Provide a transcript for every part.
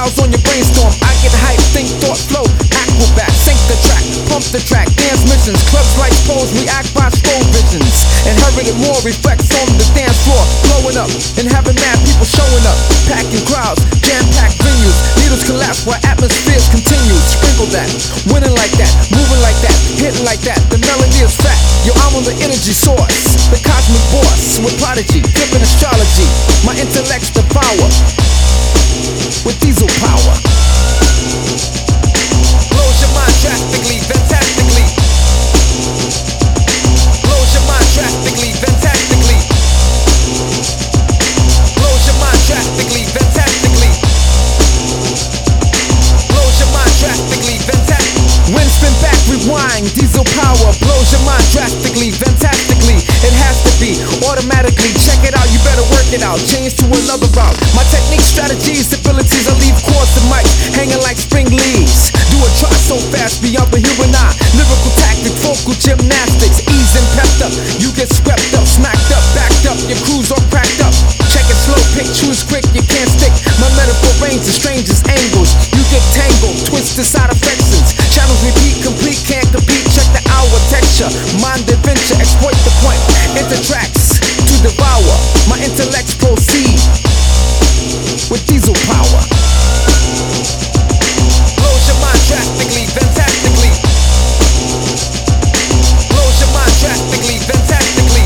styles on your brainstorm. I get hype, think, thought, flow, acrobat, sync the track, pump the track, dance missions, clubs like pose, react by slow visions. Inherited more reflects on the dance floor, blowing up and having mad people showing up, packing crowds, jam-packed venues. Needles collapse while atmospheres continue. Sprinkle that, winning like that, moving like that, hitting like that. The melody is fat. Yo, I'm on the energy source, the cosmic boss with prodigy, flipping astrology. My intellect's the power with diesel power. Blows your mind drastically, fantastically. Blows your mind drastically, fantastically. Blows your mind drastically, fantastically. Blows your mind drastically, fantastically. Wind spin back, rewind, diesel power. Blows your mind drastically, fantastically. It has to be automatically. Check it out, you better work it out. Change to another route. My technique, strategies, abilities, I leave chords and mics hanging like spring leaves. Do a try so fast, beyond the human eye. Lyrical tactic, vocal gymnastics, ease and pepped up. You get swept up, smacked up, backed up. Your crew's all cracked up. Check it slow, pick, choose quick, you can't stick. My metaphor ranges, strangest angles. You get tangled, twisted side affections. Channels repeat, complete, can't compete. Check the hour texture, mind adventure, exploit the point. Enter tracks to devour. My intellects proceed with diesel power. Blows your mind drastically, fantastically. Blows your mind drastically, fantastically.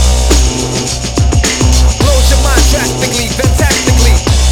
Blows your mind drastically, fantastically.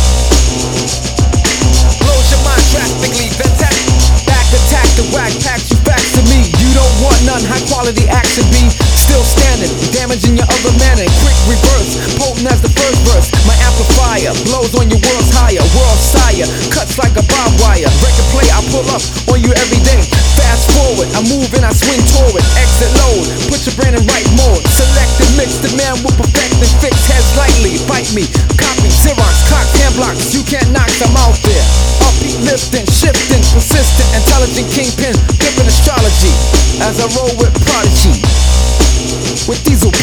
Blows your mind drastically, fantastically. Back attack the whack, pack you back to me. You don't want none, high quality action be still standing, damaging your other manner. Quick reverse, potent as the first verse. My amplifier blows on your world's higher, world sire, cuts like a barbed wire. Break a play, I pull up on you every day. Fast forward, I move and I swing toward. Exit load, put your brain in right mode. Select and mix, the man will perfect and fix. Heads lightly, bite me, copy, Xerox, cocks, hand blocks. You can't knock, I'm out there. Upbeat, lifting, shifting, persistent, intelligent kingpin, flipping astrology. As I roll with prodigy, with diesel